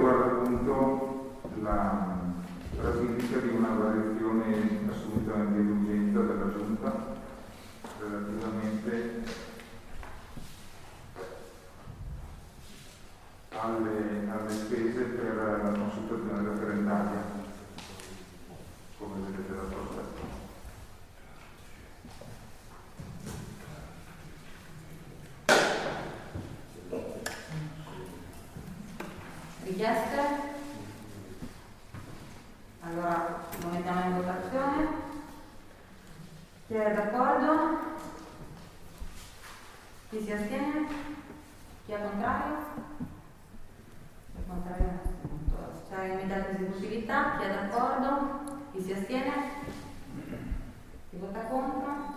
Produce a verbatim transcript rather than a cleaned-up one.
riguarda appunto la ratifica di una variazione assolutamente di urgenza della Giunta relativamente alle, alle spese per la consultazione referendaria, come vedete dal prospetto. Richieste? Allora lo mettiamo in votazione. Chi è d'accordo? Chi si astiene? Chi è contrario? Chi è contrario è astenuto. C'è immediata esecutività. Chi è d'accordo? Chi si astiene? Chi vota contro?